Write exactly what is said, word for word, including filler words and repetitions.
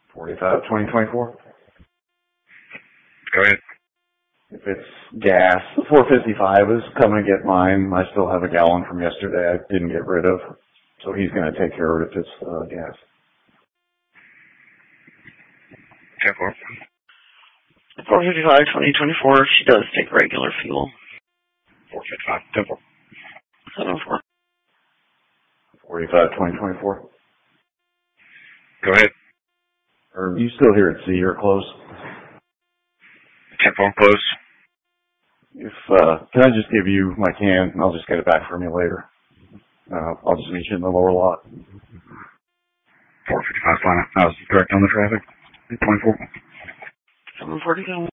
forty-five twenty twenty-four. Go ahead. If it's gas, the four fifty-five is coming to get mine. I still have a gallon from yesterday I didn't get rid of. So he's going to take care of it if it's uh, gas. ten four. four fifty-five twenty twenty-four, she does take regular fuel. four fifty-five. ten four. seven four. forty-five twenty twenty-four. Go ahead. Are you still here at C or close? ten four, close. If, uh, can I just give you my can and I'll just get it back from you later? Uh, I'll just meet you in the lower lot. four fifty-five, fine. I was direct on the traffic. twenty-four. seven forty-seven.